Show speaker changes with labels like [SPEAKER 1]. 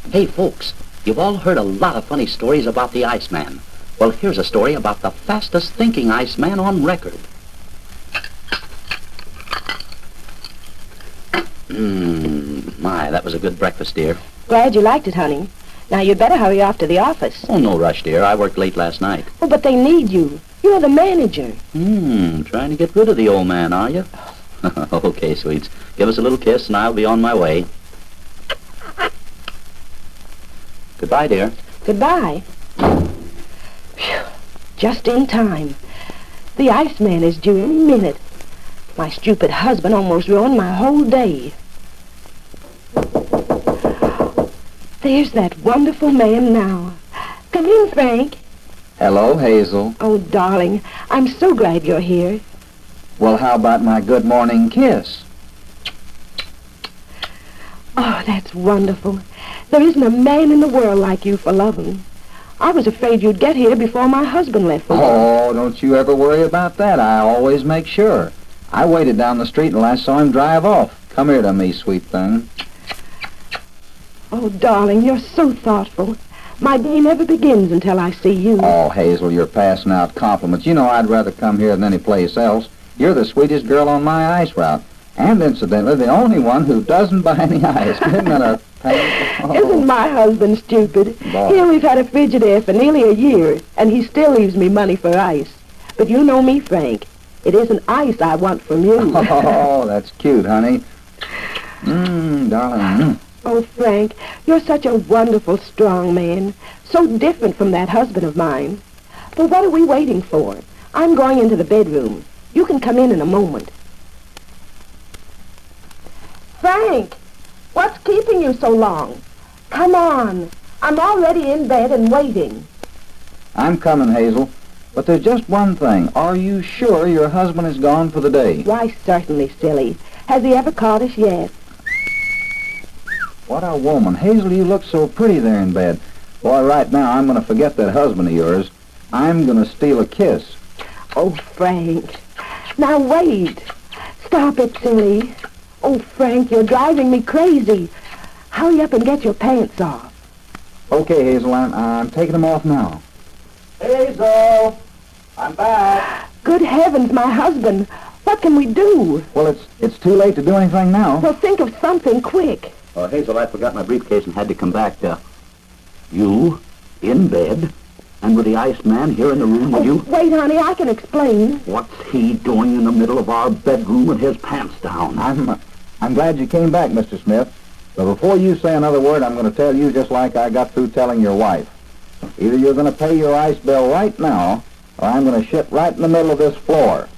[SPEAKER 1] Hey, folks, you've all heard a lot of funny stories about the Iceman. Well, here's a story about the fastest thinking Iceman on record. My, that was a good breakfast, dear.
[SPEAKER 2] Glad you liked it, honey. Now, you'd better hurry off to the office.
[SPEAKER 1] Oh, no rush, dear. I worked late last night.
[SPEAKER 2] Oh, but they need you. You're the manager.
[SPEAKER 1] Trying to get rid of the old man, are you? Okay, sweets. Give us a little kiss, and I'll be on my way. Goodbye, dear.
[SPEAKER 2] Goodbye. Phew. Just in time. The Iceman is due any minute. My stupid husband almost ruined my whole day. There's that wonderful man now. Come in, Frank.
[SPEAKER 3] Hello, Hazel.
[SPEAKER 2] Oh, darling, I'm so glad you're here.
[SPEAKER 3] Well, how about my good morning kiss?
[SPEAKER 2] Oh, that's wonderful. There isn't a man in the world like you for loving. I was afraid you'd get here before my husband left for
[SPEAKER 3] Oh, don't you ever worry about that. I always make sure. I waited down the street until I saw him drive off. Come here to me, sweet thing.
[SPEAKER 2] Oh, darling, you're so thoughtful. My day never begins until I see you.
[SPEAKER 3] Oh, Hazel, you're passing out compliments. You know I'd rather come here than any place else. You're the sweetest girl on my ice route. And incidentally, the only one who doesn't buy any ice. Isn't that a pain? Oh.
[SPEAKER 2] Isn't my husband stupid?
[SPEAKER 3] Boy.
[SPEAKER 2] Here we've had a Frigidaire for nearly a year, and he still leaves me money for ice. But you know me, Frank. It isn't ice I want from you.
[SPEAKER 3] Oh, that's cute, honey. Darling.
[SPEAKER 2] Oh, Frank, you're such a wonderful, strong man. So different from that husband of mine. But what are we waiting for? I'm going into the bedroom. You can come in a moment. Frank, what's keeping you so long? Come on. I'm already in bed and waiting.
[SPEAKER 3] I'm coming, Hazel. But there's just one thing. Are you sure your husband is gone for the day?
[SPEAKER 2] Why, certainly, silly. Has he ever called us yet?
[SPEAKER 3] What a woman. Hazel, you look so pretty there in bed. Boy, right now I'm going to forget that husband of yours. I'm going to steal a kiss.
[SPEAKER 2] Oh, Frank. Now, wait. Stop it, silly. Oh, Frank, you're driving me crazy. Hurry up and get your pants off.
[SPEAKER 3] Okay, Hazel, I'm taking them off now. Hazel! I'm back.
[SPEAKER 2] Good heavens, my husband. What can we do?
[SPEAKER 3] Well, it's too late to do anything now.
[SPEAKER 2] Well, think of something quick.
[SPEAKER 1] Oh, Hazel, I forgot my briefcase and had to come back. You, in bed, and with the Iceman here in the room with you?
[SPEAKER 2] Wait, honey, I can explain.
[SPEAKER 1] What's he doing in the middle of our bedroom with his pants down?
[SPEAKER 3] I'm glad you came back, Mr. Smith. But before you say another word, I'm going to tell you just like I got through telling your wife. Either you're going to pay your ice bill right now, or I'm going to shit right in the middle of this floor.